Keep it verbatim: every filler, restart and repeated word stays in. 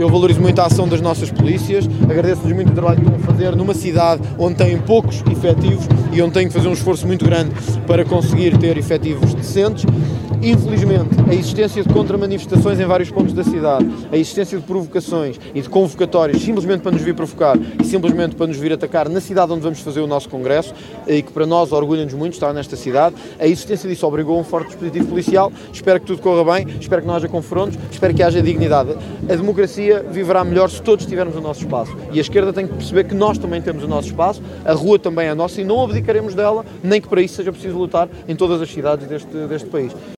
Eu valorizo muito a ação das nossas polícias, agradeço-lhes muito o trabalho que estão a fazer numa cidade onde têm poucos efetivos e onde têm que fazer um esforço muito grande para conseguir ter efetivos decentes. Infelizmente, a existência de contra-manifestações em vários pontos da cidade, a existência de provocações e de convocatórios simplesmente para nos vir provocar e simplesmente para nos vir atacar na cidade onde vamos fazer o nosso congresso, e que para nós orgulha-nos muito estar nesta cidade, a existência disso obrigou a um forte dispositivo policial. Espero que tudo corra bem, espero que não haja confrontos, espero que haja dignidade. A democracia viverá melhor se todos tivermos o nosso espaço, e a esquerda tem que perceber que nós também temos o nosso espaço, a rua também é nossa e não abdicaremos dela, nem que para isso seja preciso lutar em todas as cidades deste, deste país.